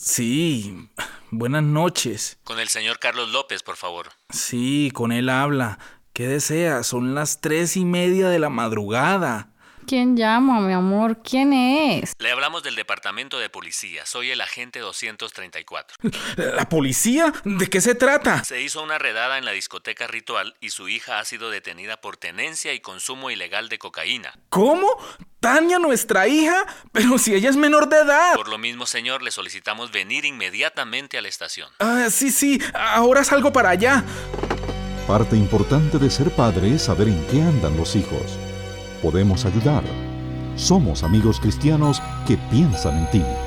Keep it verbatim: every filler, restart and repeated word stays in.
Sí, buenas noches. Con el señor Carlos López, por favor. Sí, con él habla. ¿Qué desea? Son las tres y media de la madrugada. ¿Quién llama, mi amor? ¿Quién es? Le hablamos del departamento de policía. Soy el agente doscientos treinta y cuatro. ¿La policía? ¿De qué se trata? Se hizo una redada en la discoteca Ritual y su hija ha sido detenida por tenencia y consumo ilegal de cocaína. ¿Cómo? ¿Tania, nuestra hija? Pero si ella es menor de edad. Por lo mismo, señor, le solicitamos venir inmediatamente a la estación. Ah, sí, sí, ahora salgo para allá. Parte importante de ser padre es saber en qué andan los hijos. Podemos ayudar. Somos amigos cristianos que piensan en ti.